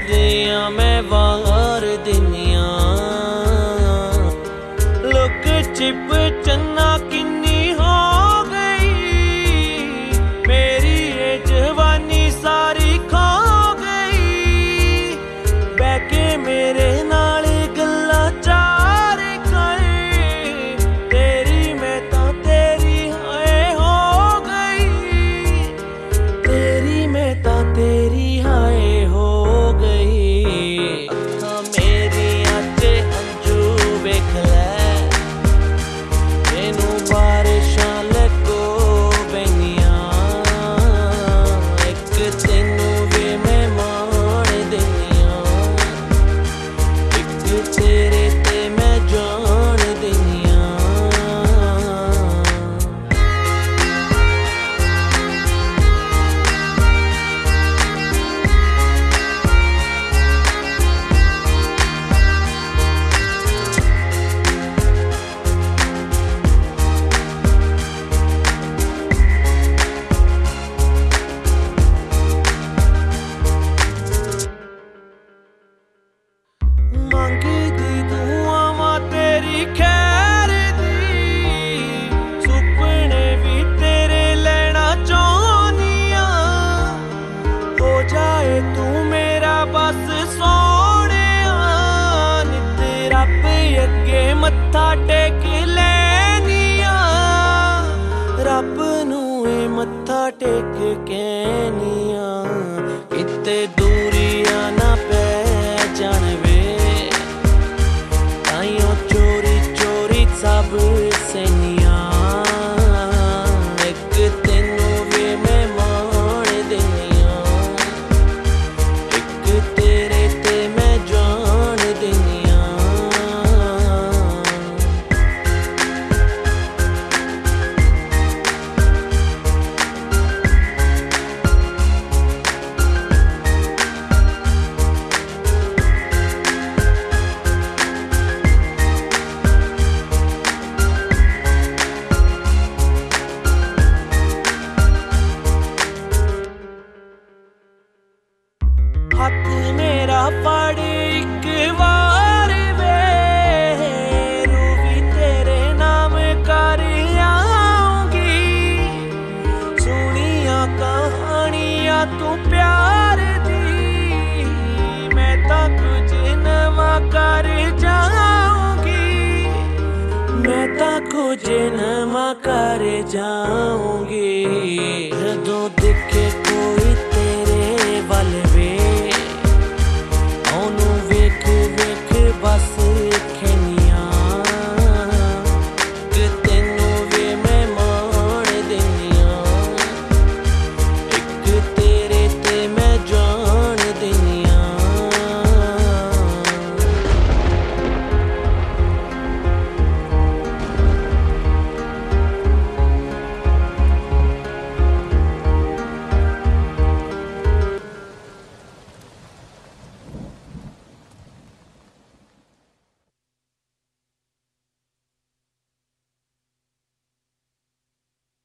दिया मैं वार दिनिया look chip चन्ना किन्नी हो गई मेरी ये जवानी सारी खो गई बैके मेरे नाल गल्ला चार करे तेरी मैं तां तेरी हाय हो गई तेरी मैं तां तेरी हाय हो गई अखां मेरियां च हंझू वेख लै मैनू बारिशां लगो पैनियां एक तैनू वे मैं मान दिनियां एक तेरे ते मैं जान दिनियां मंगदी दुआवां तेरी खैर दी सुपने भी तेरे लेना चाहनिया हो जाए तू मेरा बस सोहणिया नित रब अगे मत्था टेक लैनिया रब नू मत्था टेक कहनिया किते दूरियां ना पै जान वे ताइयों चोरी चोरी सब सैनिया एक तैनू वे मैं मान दिनिया एक तेरे ते मैं जान दिनिया हथ मेरा फड़ एक बार वे रूबी तेरे नाम कर आऊंगी सुनिया कहानियां तू प्यार दी मैं तां कुछ नवा कर जाऊंगी मैं तां कुछ नवा कर जाऊंगी जदों दिख